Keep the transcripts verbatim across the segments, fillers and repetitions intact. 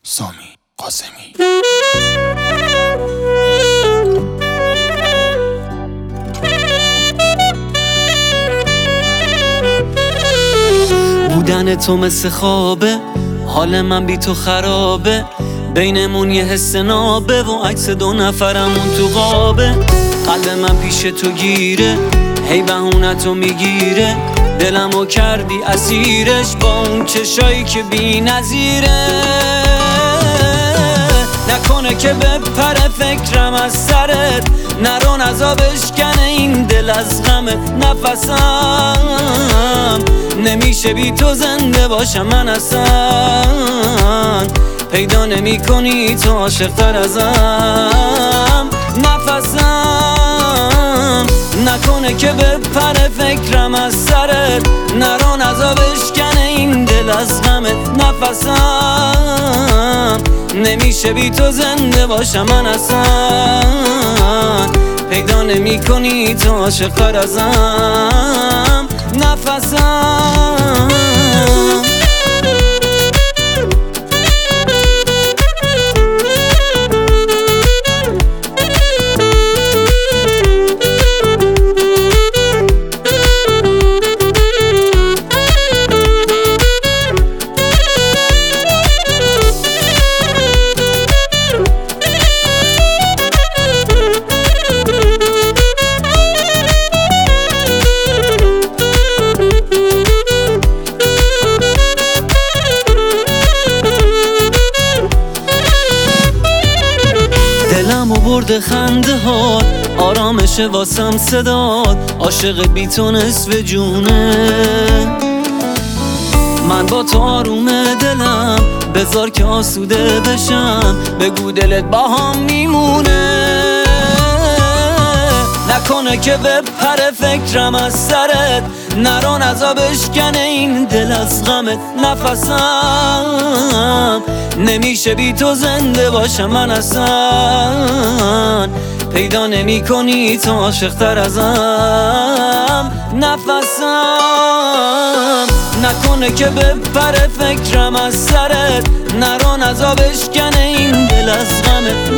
سامی قاسمی. بودن تو مثل خوابه، حال من بی تو خرابه، بینمون یه حس نابه و عکس دو نفرمون تو قابه. قلب من پیش تو گیره، هی بهونتو میگیره، دلمو کردی اسیرش با اون چشایی که بی نظیره. نکنه که بپره فکرم از سرت، نرو نزا بشکنه این دل از غمت. نفسم نمیشه بی تو زنده باشم من اصلا، پیدا نمی کنی تو عاشق تر ازم. نفسم نکنه که بپره فکرم از سرت، نرو نزا بشکنه این دل از غمت. نفسم نمیشه بی تو زنده باشم من اصلا، پیدا نمی کنی تو عاشق تر ازم. نفسم دلمو برده خنده ها، آرامش واسم صداد، عاشق بی تو نصف جونه. من با تو آروم دلم، بذار که آسوده بشم، بگو دلت با هم میمونه. نکنه که بپره فکرم از سرت، نرو نزا بشکنه این دل از غمت. نفسم نمیشه بی تو زنده باشم من اصلا، پیدا نمی کنی تو عاشق تر ازم. نفسم نکنه که بپره فکرم از سرت، نرو نزا بشکنه این دل از غمت.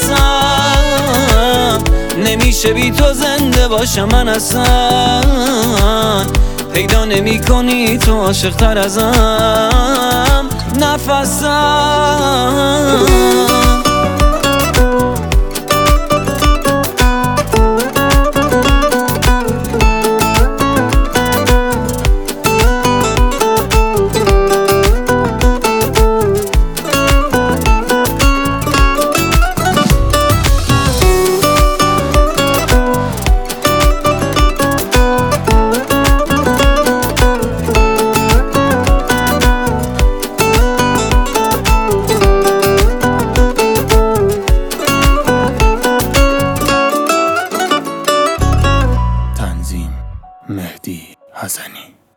نفسم نمیشه بی تو زنده باشم من اصلا، پیدا نمی کنی تو عاشق تر ازم. نفسم مهدی حسنی.